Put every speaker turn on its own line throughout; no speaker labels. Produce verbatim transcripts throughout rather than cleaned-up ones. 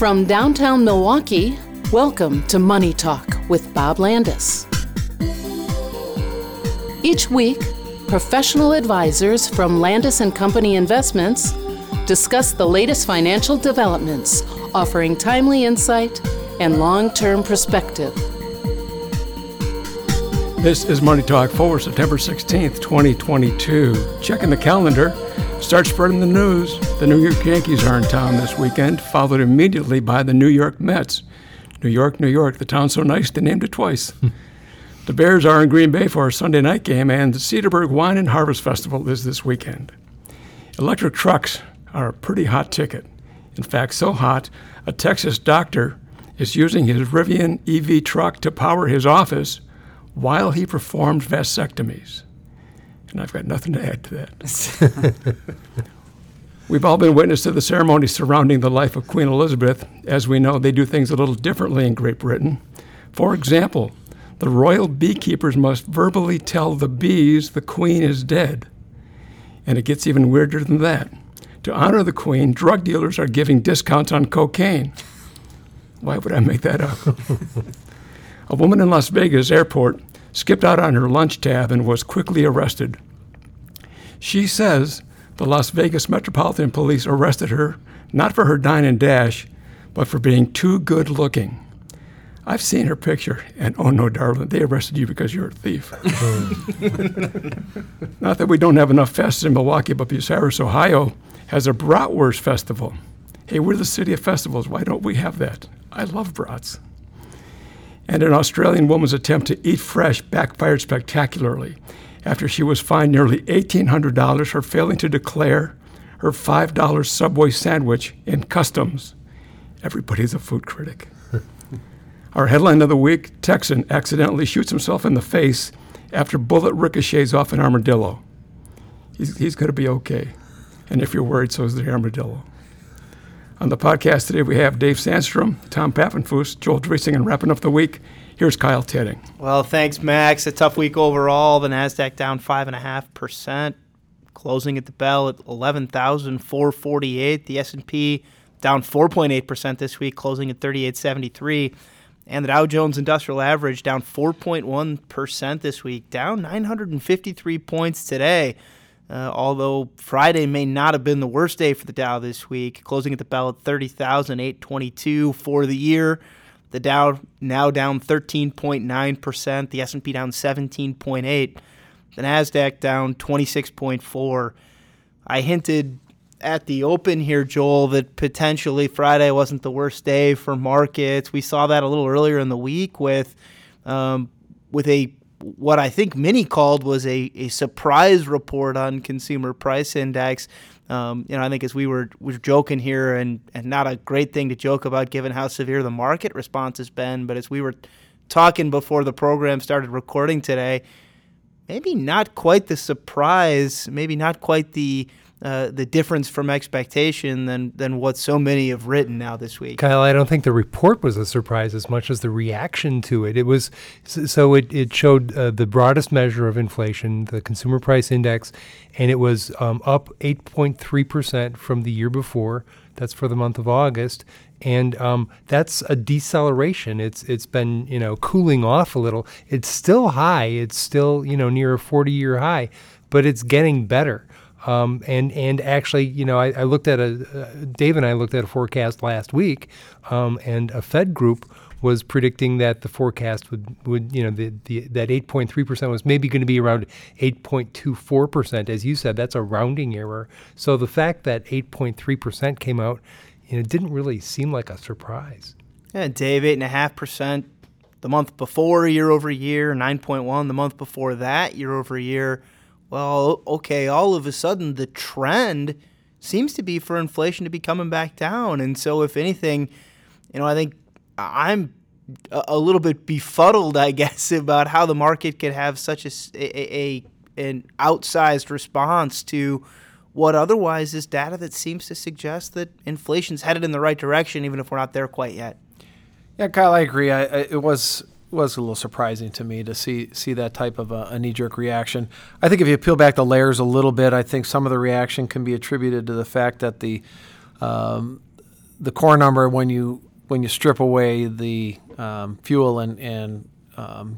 From downtown Milwaukee, welcome to Money Talk with Bob Landis. Each week, professional advisors from Landis and Company Investments discuss the latest financial developments, offering timely insight and long-term perspective.
This is Money Talk for September sixteenth, twenty twenty-two. Checking the calendar, start spreading the news. The New York Yankees are in town this weekend, followed immediately by the New York Mets. New York, New York, the town's so nice they named it twice. The Bears are in Green Bay for a Sunday night game, and the Cedarburg Wine and Harvest Festival is this weekend. Electric trucks are a pretty hot ticket. In fact, so hot, a Texas doctor is using his Rivian E V truck to power his office while he performed vasectomies. And I've got nothing to add to that. We've all been witness to the ceremony surrounding the life of Queen Elizabeth. As we know, they do things a little differently in Great Britain. For example, the royal beekeepers must verbally tell the bees the Queen is dead. And it gets even weirder than that. To honor the Queen, drug dealers are giving discounts on cocaine. Why would I make that up? A woman in Las Vegas airport skipped out on her lunch tab and was quickly arrested. She says the Las Vegas Metropolitan Police arrested her not for her dine and dash, but for being too good looking. I've seen her picture, and oh no, darling, they arrested you because you're a thief. Not that we don't have enough fests in Milwaukee, but Bucyrus, Ohio has a bratwurst festival. Hey, we're the city of festivals. Why don't we have that? I love brats. And an Australian woman's attempt to eat fresh backfired spectacularly after she was fined nearly eighteen hundred dollars for failing to declare her five dollar Subway sandwich in customs. Everybody's a food critic. Our headline of the week, Texan accidentally shoots himself in the face after bullet ricochets off an armadillo. He's, he's going to be okay. And if you're worried, so is the armadillo. On the podcast today, we have Dave Sandstrom, Tom Pappenfuss, Joel Driesing, and wrapping up the week, here's Kyle Teding.
Well, thanks, Max. A tough week overall. The NASDAQ down five point five percent, closing at the bell at eleven thousand four hundred forty-eight. The S and P down four point eight percent this week, closing at thirty-eight seventy-three. And the Dow Jones Industrial Average down four point one percent this week, down nine hundred fifty-three points today. Uh, although Friday may not have been the worst day for the Dow this week, closing at the bell at thirty thousand eight hundred twenty-two for the year. The Dow now down thirteen point nine percent, the S and P down seventeen point eight percent, the NASDAQ down twenty-six point four percent. I hinted at the open here, Joel, that potentially Friday wasn't the worst day for markets. We saw that a little earlier in the week with um, with a what I think many called was a, a surprise report on consumer price index. Um, you know, I think as we were, we were joking here, and, and not a great thing to joke about given how severe the market response has been, but as we were talking before the program started recording today, maybe not quite the surprise, maybe not quite the Uh, the difference from expectation than than what so many have written now this week.
Kyle, I don't think the report was a surprise as much as the reaction to it. It was so it it showed uh, the broadest measure of inflation, the consumer price index, and it was um, up eight point three percent from the year before. That's for the month of August, and um, that's a deceleration. It's it's been you know cooling off a little. It's still high. It's still you know near a forty-year high, but it's getting better. Um, and, and actually, you know, I, I looked at a, uh, Dave and I looked at a forecast last week, um, and a Fed group was predicting that the forecast would, would you know, the, the, that eight point three percent was maybe going to be around eight point two four percent. As you said, that's a rounding error. So the fact that eight point three percent came out, you know, didn't really seem like a surprise.
Yeah, Dave, eight point five percent the month before year over year, nine point one the month before that year over year. Well, okay, all of a sudden the trend seems to be for inflation to be coming back down. And so if anything, you know, I think I'm a little bit befuddled, I guess, about how the market could have such a, a, a an outsized response to what otherwise is data that seems to suggest that inflation's headed in the right direction, even if we're not there quite yet.
Yeah, Kyle, I agree. I, I, it was was a little surprising to me to see see that type of a, a knee-jerk reaction. I think if you peel back the layers a little bit, I think some of the reaction can be attributed to the fact that the um, the core number, when you when you strip away the um, fuel and and um,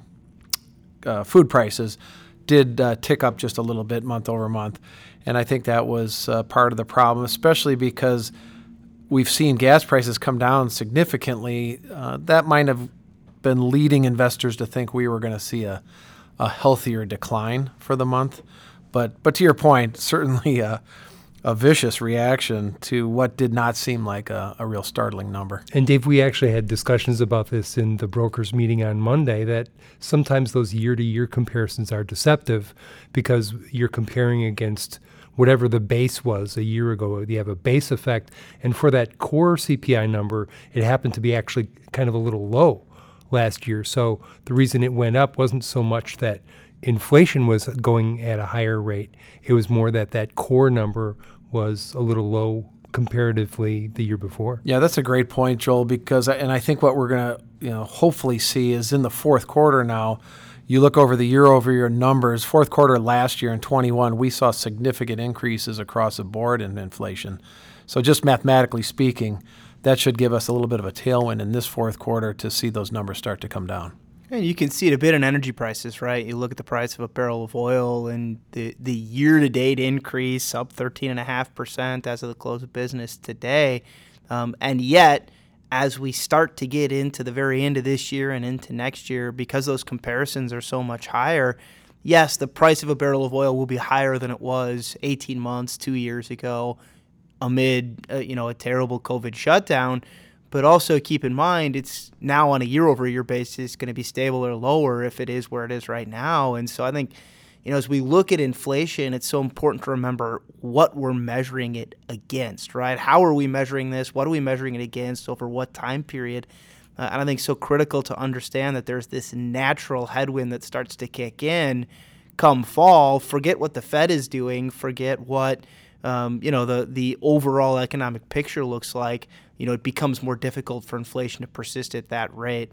uh, food prices, did uh, tick up just a little bit month over month, and I think that was uh, part of the problem, especially because we've seen gas prices come down significantly. Uh, that might have been leading investors to think we were going to see a, a healthier decline for the month. But but to your point, certainly a, a vicious reaction to what did not seem like a, a real startling number.
And Dave, we actually had discussions about this in the brokers meeting on Monday, that sometimes those year-to-year comparisons are deceptive because you're comparing against whatever the base was a year ago. You have a base effect. And for that core C P I number, it happened to be actually kind of a little low last year. So the reason it went up wasn't so much that inflation was going at a higher rate. It was more that that core number was a little low comparatively the year before.
Yeah, that's a great point, Joel, because, and I think what we're going to, you know, hopefully see is in the fourth quarter now, you look over the year-over-year numbers, fourth quarter last year in twenty-one, we saw significant increases across the board in inflation. So just mathematically speaking, that should give us a little bit of a tailwind in this fourth quarter to see those numbers start to come down.
And you can see it a bit in energy prices, right? You look at the price of a barrel of oil and the, the year-to-date increase up thirteen point five percent as of the close of business today. Um, and yet, as we start to get into the very end of this year and into next year, because those comparisons are so much higher, yes, the price of a barrel of oil will be higher than it was eighteen months, two years ago, amid uh, you know a terrible COVID shutdown. But also keep in mind, it's now on a year-over-year basis going to be stable or lower if it is where it is right now. And so I think, you know, as we look at inflation, it's so important to remember what we're measuring it against, right? How are we measuring this? What are we measuring it against? Over what time period? Uh, and I think it's so critical to understand that there's this natural headwind that starts to kick in come fall. Forget what the Fed is doing. Forget what Um, you know, the the overall economic picture looks like. You know, it becomes more difficult for inflation to persist at that rate.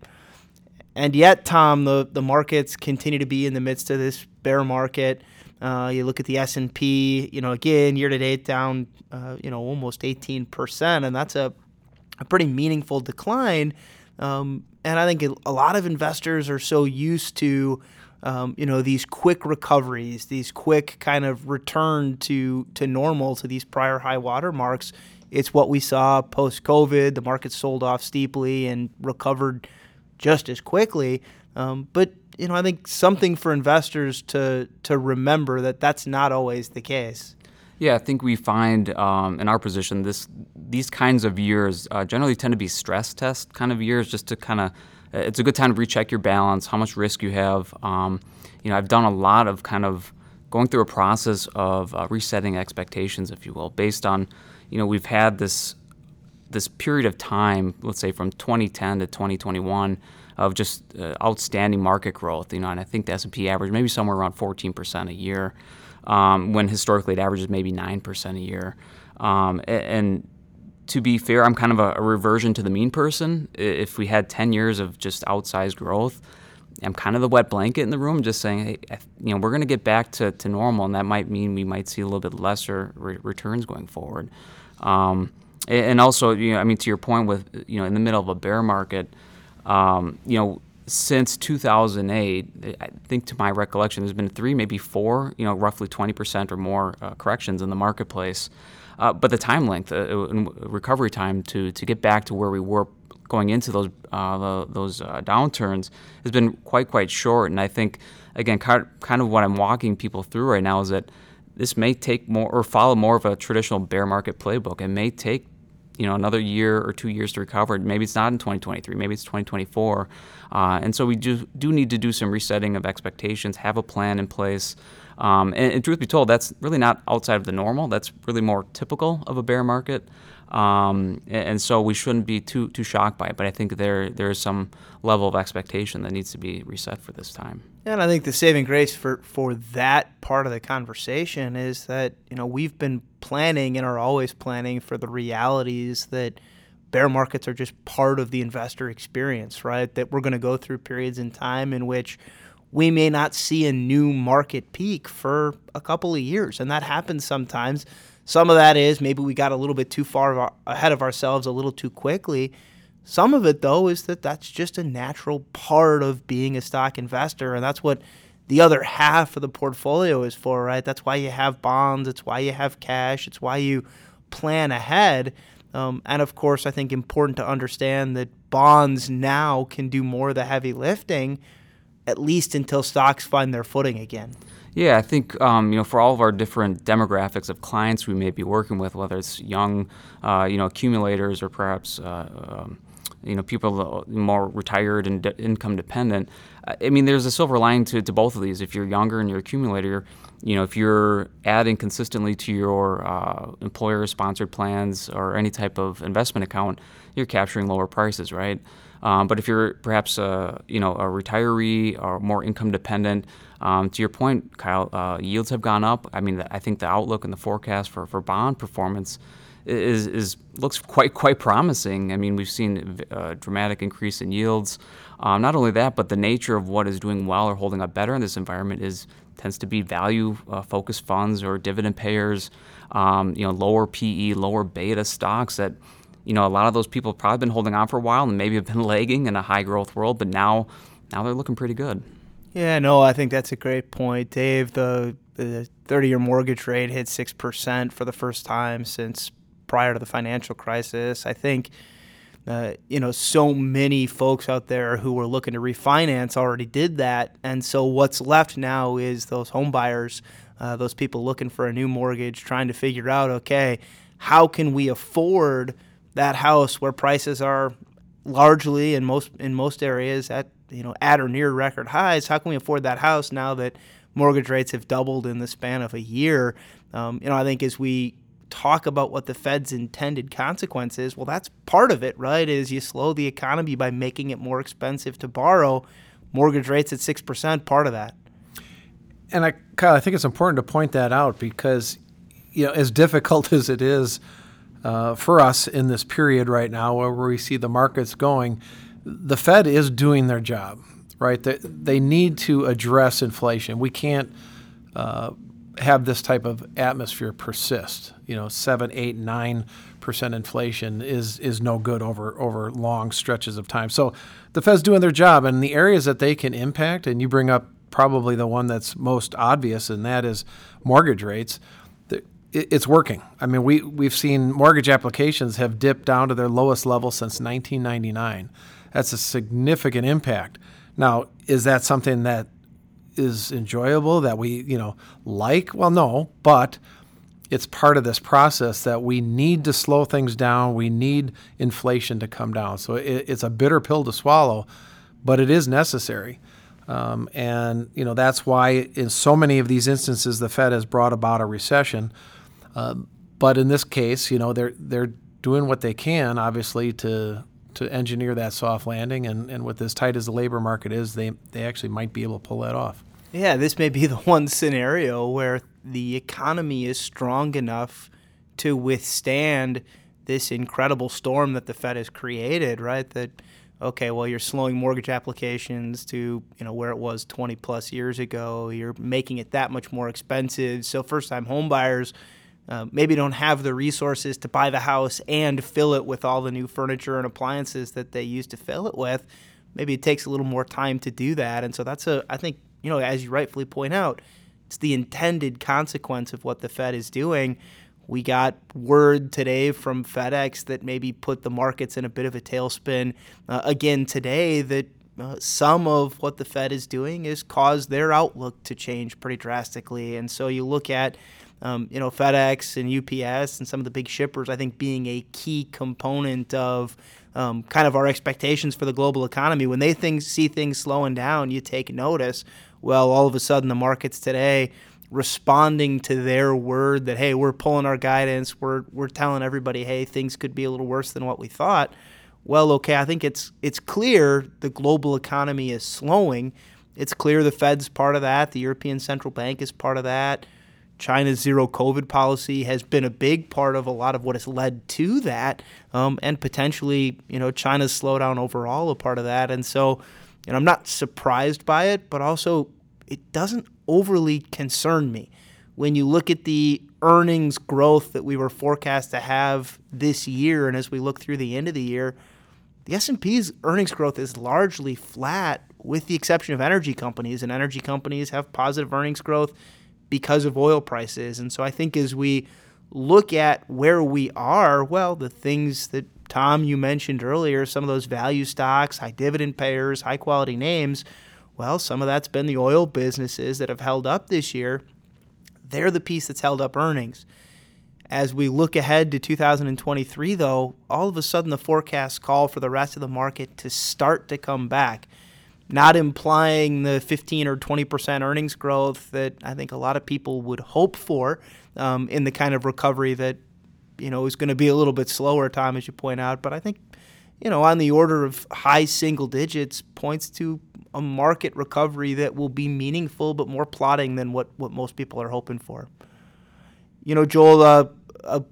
And yet, Tom, the, the markets continue to be in the midst of this bear market. Uh, you look at the S and P, you know, again, year-to-date down, uh, you know, almost eighteen percent, and that's a, a pretty meaningful decline. Um, and I think a lot of investors are so used to Um, you know, these quick recoveries, these quick kind of return to, to normal, to these prior high water marks. It's what we saw post-COVID. The market sold off steeply and recovered just as quickly. Um, but, you know, I think something for investors to to remember that that's not always the case.
Yeah, I think we find um, in our position this these kinds of years uh, generally tend to be stress test kind of years, just to kind of it's a good time to recheck your balance, how much risk you have. Um, you know, I've done a lot of kind of going through a process of uh, resetting expectations, if you will, based on, you know, we've had this this period of time, let's say from twenty ten to twenty twenty-one, of just uh, outstanding market growth. You know, and I think the S and P average maybe somewhere around fourteen percent a year, um, when historically it averages maybe nine percent a year. Um, and, and to be fair, I'm kind of a, a reversion to the mean person. If we had ten years of just outsized growth, I'm kind of the wet blanket in the room, just saying, hey, you know, we're going to get back to, to normal, and that might mean we might see a little bit lesser re- returns going forward. Um, and also, you know, I mean, to your point with, you know, in the middle of a bear market, um, you know, since two thousand eight, I think to my recollection, there's been three, maybe four, you know, roughly twenty percent or more uh, corrections in the marketplace. Uh, but the time length, uh, recovery time to, to get back to where we were going into those uh, the, those uh, downturns has been quite, quite short. And I think, again, kind of what I'm walking people through right now is that this may take more or follow more of a traditional bear market playbook. It may take, you know, another year or two years to recover. Maybe it's not in twenty twenty-three. Maybe it's twenty twenty-four. Uh, and so we do, do need to do some resetting of expectations, have a plan in place. Um, and, and truth be told, that's really not outside of the normal. That's really more typical of a bear market. Um, and, and so we shouldn't be too too shocked by it. But I think there there is some level of expectation that needs to be reset for this time.
And I think the saving grace for, for that part of the conversation is that, you know, we've been planning and are always planning for the realities that bear markets are just part of the investor experience, right? That we're going to go through periods in time in which we may not see a new market peak for a couple of years. And that happens sometimes. Some of that is maybe we got a little bit too far of our, ahead of ourselves a little too quickly. Some of it, though, is that that's just a natural part of being a stock investor, and that's what the other half of the portfolio is for, right? That's why you have bonds. It's why you have cash. It's why you plan ahead. Um, and, of course, I think important to understand that bonds now can do more of the heavy lifting, at least until stocks find their footing again.
Yeah, I think um, you know, for all of our different demographics of clients we may be working with, whether it's young, uh, you know, accumulators or perhaps uh, um, you know, people more retired and de- income dependent. I mean, there's a silver lining to, to both of these. If you're younger and you're an accumulator, you know, if you're adding consistently to your uh, employer-sponsored plans or any type of investment account, you're capturing lower prices, right? Um, but if you're perhaps a, you know, a retiree or more income dependent, um, to your point, Kyle, uh, yields have gone up. I mean, I think the outlook and the forecast for, for bond performance is is looks quite quite promising. I mean, we've seen a dramatic increase in yields. Um, not only that, but the nature of what is doing well or holding up better in this environment is tends to be value uh, focused funds or dividend payers. Um, you know, lower P E, lower beta stocks that, you know, a lot of those people have probably been holding on for a while and maybe have been lagging in a high growth world, but now now they're looking pretty good.
Yeah, no, I think that's a great point, Dave. The the thirty-year mortgage rate hit six percent for the first time since prior to the financial crisis. I think, uh, you know, so many folks out there who were looking to refinance already did that. And so what's left now is those home buyers, uh, those people looking for a new mortgage, trying to figure out, okay, how can we afford that house where prices are largely in most in most areas at, you know, at or near record highs? How can we afford that house now that mortgage rates have doubled in the span of a year? Um, you know, I think as we talk about what the Fed's intended consequence is, well, that's part of it, right? Is you slow the economy by making it more expensive to borrow. Mortgage rates at six percent, part of that.
And I, Kyle, I think it's important to point that out because, you know, as difficult as it is uh, for us in this period right now where we see the markets going, the Fed is doing their job, right? They, they need to address inflation. We can't uh, have this type of atmosphere persist. You know, seven, eight, nine percent inflation is is no good over over long stretches of time. So the Fed's doing their job, and the areas that they can impact, and you bring up probably the one that's most obvious, and that is mortgage rates. It's working. I mean, we we've seen mortgage applications have dipped down to their lowest level since nineteen ninety-nine. That's a significant impact. Now, is that something that is enjoyable, that we, you know, like? Well, no, but it's part of this process that we need to slow things down. We need inflation to come down. So it, it's a bitter pill to swallow, but it is necessary. Um, and, you know, that's why in so many of these instances, the Fed has brought about a recession. Uh, but in this case, you know, they're they're doing what they can, obviously, to to engineer that soft landing. And, and with as tight as the labor market is, they they actually might be able to pull that off.
Yeah, this may be the one scenario where the economy is strong enough to withstand this incredible storm that the Fed has created, right? That, okay, well, you're slowing mortgage applications to, you know, where it was twenty plus years ago. You're making it that much more expensive. So first-time home buyers uh, maybe don't have the resources to buy the house and fill it with all the new furniture and appliances that they used to fill it with. Maybe it takes a little more time to do that. And so that's a, I think, you know, as you rightfully point out, it's the intended consequence of what the Fed is doing. We got word today from FedEx that maybe put the markets in a bit of a tailspin. Uh, again today, that uh, some of what the Fed is doing is cause their outlook to change pretty drastically. And so you look at, um, you know, FedEx and U P S and some of the big shippers, I think, being a key component of um, kind of our expectations for the global economy. When they things, see things slowing down, you take notice. Well, all of a sudden the markets today responding to their word that, hey, we're pulling our guidance, we're we're telling everybody, hey, things could be a little worse than what we thought. Well, okay, I think it's it's clear the global economy is slowing. It's clear the Fed's part of that. The European Central Bank is part of that. China's zero COVID policy has been a big part of a lot of what has led to that, um, and potentially, you know, China's slowdown overall a part of that. And so, you know, I'm not surprised by it, but also it doesn't overly concern me. When you look at the earnings growth that we were forecast to have this year, and as we look through the end of the year, the S and P's earnings growth is largely flat with the exception of energy companies, and energy companies have positive earnings growth because of oil prices. And so I think as we look at where we are, well, the things that, Tom, you mentioned earlier, some of those value stocks, high dividend payers, high-quality names, well, some of that's been the oil businesses that have held up this year. They're the piece that's held up earnings. As we look ahead to two thousand twenty-three, though, all of a sudden the forecasts call for the rest of the market to start to come back, not implying the fifteen or twenty percent earnings growth that I think a lot of people would hope for um, in the kind of recovery that, you know, is going to be a little bit slower, Tom, as you point out. But I think, you know, on the order of high single digits points to a market recovery that will be meaningful but more plodding than what, what most people are hoping for. You know, Joel, uh, a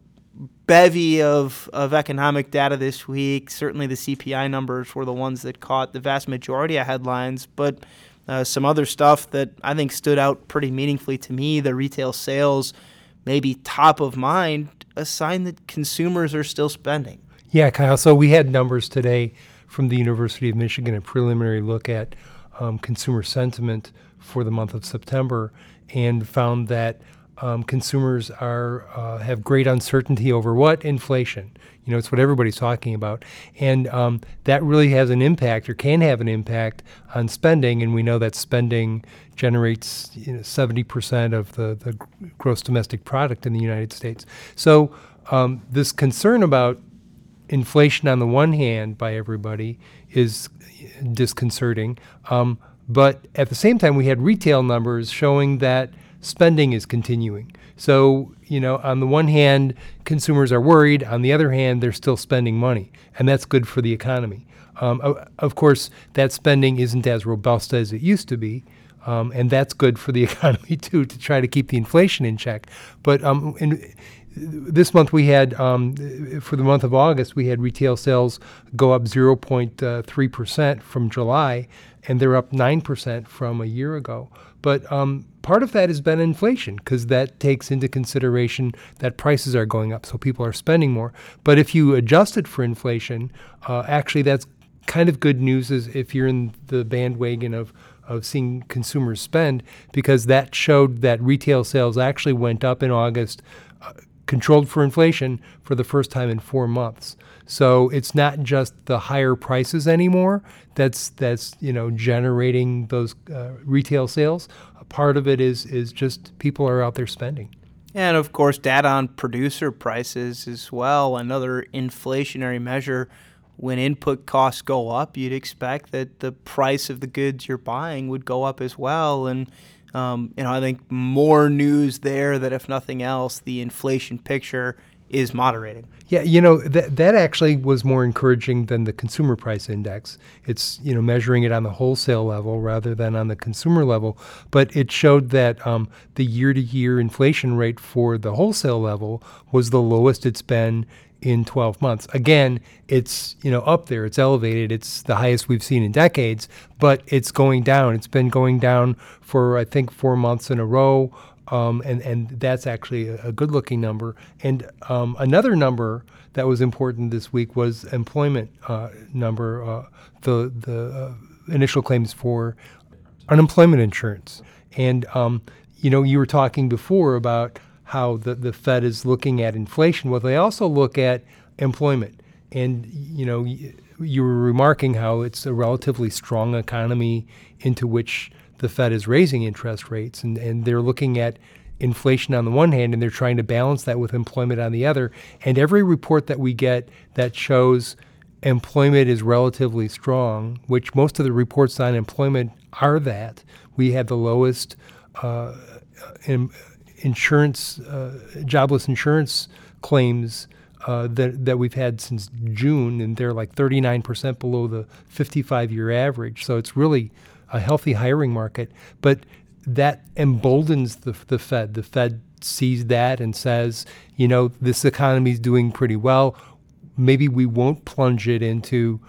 bevy of, of economic data this week. Certainly the C P I numbers were the ones that caught the vast majority of headlines, but uh, some other stuff that I think stood out pretty meaningfully to me. The retail sales maybe top of mind, a sign that consumers are still spending.
Yeah, Kyle. So we had numbers today from the University of Michigan, a preliminary look at um, consumer sentiment for the month of September, and found that Um, consumers are uh, have great uncertainty over what? Inflation. You know, it's what everybody's talking about. And um, that really has an impact or can have an impact on spending. And we know that spending generates you know, seventy percent of the, the gross domestic product in the United States. So um, this concern about inflation on the one hand by everybody is disconcerting. Um, but at the same time, we had retail numbers showing that spending is continuing. So, you know, on the one hand, consumers are worried. On the other hand, they're still spending money, and that's good for the economy. Um, of course, that spending isn't as robust as it used to be, um, and that's good for the economy, too, to try to keep the inflation in check. But um, in, this month we had, um, for the month of August, we had retail sales go up zero point three percent from July, and they're up nine percent from a year ago. But um, part of that has been inflation, because that takes into consideration that prices are going up, so people are spending more. But if you adjust it for inflation, uh, actually that's kind of good news as if you're in the bandwagon of, of seeing consumers spend, because that showed that retail sales actually went up in August, uh, controlled for inflation for the first time in four months. So it's not just the higher prices anymore that's that's you know generating those uh, retail sales. A part of it is is just people are out there spending.
And of course, data on producer prices as well, another inflationary measure. When input costs go up, you'd expect that the price of the goods you're buying would go up as well. And Um, you know, I think more news there that if nothing else, the inflation picture is moderating.
Yeah, you know, that that actually was more encouraging than the consumer price index. It's, you know, measuring it on the wholesale level rather than on the consumer level. But it showed that um, the year-to-year inflation rate for the wholesale level was the lowest it's been in twelve months. Again, it's, you know, up there, it's elevated, it's the highest we've seen in decades, but it's going down. It's been going down for, I think, four months in a row, um, and, and that's actually a, a good-looking number. And um, another number that was important this week was employment uh, number, uh, the, the uh, initial claims for unemployment insurance. And, um, you know, you were talking before about how the, the Fed is looking at inflation. Well, they also look at employment. And, you know, you, you were remarking how it's a relatively strong economy into which the Fed is raising interest rates. And, and they're looking at inflation on the one hand, and they're trying to balance that with employment on the other. And every report that we get that shows employment is relatively strong, which most of the reports on employment are that. We have the lowest uh, in, insurance, uh, jobless insurance claims uh, that that we've had since June, and they're like thirty-nine percent below the fifty-five-year average. So it's really a healthy hiring market. But that emboldens the the Fed. The Fed sees that and says, you know, this economy is doing pretty well. Maybe we won't plunge it into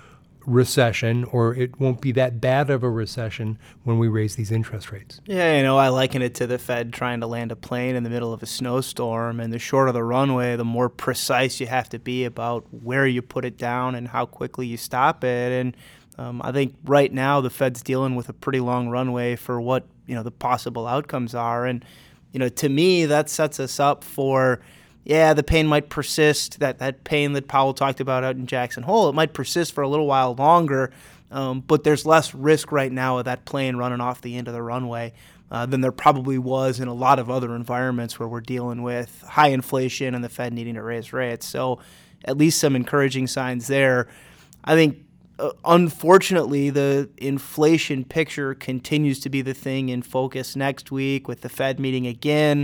recession, or it won't be that bad of a recession when we raise these interest rates.
Yeah, you know, I liken it to the Fed trying to land a plane in the middle of a snowstorm, and the shorter the runway, the more precise you have to be about where you put it down and how quickly you stop it. And um, I think right now the Fed's dealing with a pretty long runway for what, you know, the possible outcomes are. And, you know, to me, that sets us up for, yeah, the pain might persist, that, that pain that Powell talked about out in Jackson Hole, it might persist for a little while longer, um, but there's less risk right now of that plane running off the end of the runway uh, than there probably was in a lot of other environments where we're dealing with high inflation and the Fed needing to raise rates. So at least some encouraging signs there. I think, uh, unfortunately, the inflation picture continues to be the thing in focus next week with the Fed meeting again.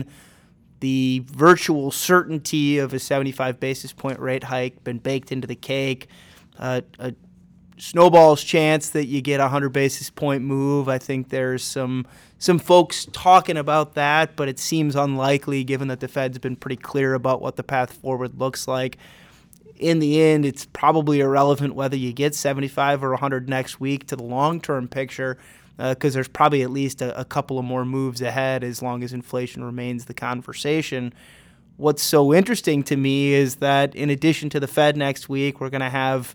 The virtual certainty of a seventy-five basis point rate hike been baked into the cake. Uh, a snowball's chance that you get a one hundred basis point move. I think there's some some folks talking about that, but it seems unlikely given that the Fed's been pretty clear about what the path forward looks like. In the end, it's probably irrelevant whether you get seventy-five or one hundred next week to the long-term picture, because uh, there's probably at least a, a couple of more moves ahead as long as inflation remains the conversation. What's so interesting to me is that in addition to the Fed next week, we're going to have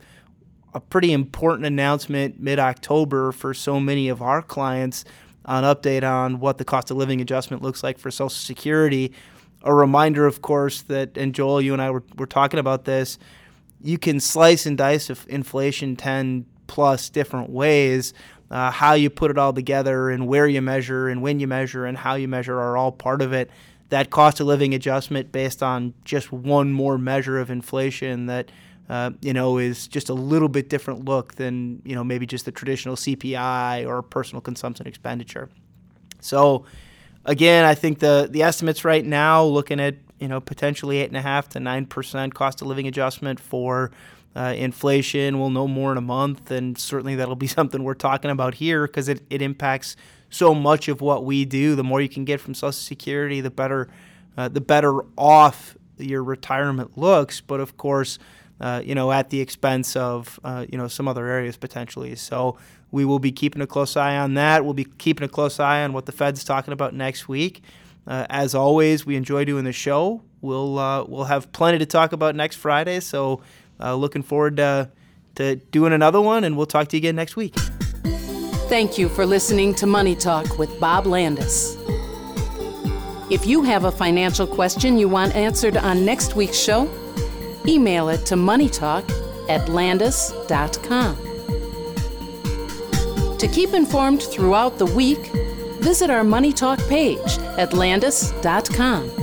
a pretty important announcement mid-October for so many of our clients, an update on what the cost of living adjustment looks like for Social Security. A reminder, of course, that, and Joel, you and I were, were talking about this, you can slice and dice of inflation ten plus different ways. Uh, how you put it all together and where you measure and when you measure and how you measure are all part of it. That cost of living adjustment based on just one more measure of inflation that, uh, you know, is just a little bit different look than, you know, maybe just the traditional C P I or personal consumption expenditure. So, again, I think the, the estimates right now looking at, you know, potentially eight point five to nine percent cost of living adjustment for Uh, inflation. We'll know more in a month, and certainly that'll be something we're talking about here because it, it impacts so much of what we do. The more you can get from Social Security, the better uh, the better off your retirement looks, but of course, uh, you know, at the expense of, uh, you know, some other areas potentially. So we will be keeping a close eye on that. We'll be keeping a close eye on what the Fed's talking about next week. Uh, as always, we enjoy doing the show. We'll, uh, we'll have plenty to talk about next Friday, so Uh, looking forward to, to doing another one, and we'll talk to you again next week.
Thank you for listening to Money Talk with Bob Landis. If you have a financial question you want answered on next week's show, email it to moneytalk at landis dot com. To keep informed throughout the week, visit our Money Talk page at landis dot com.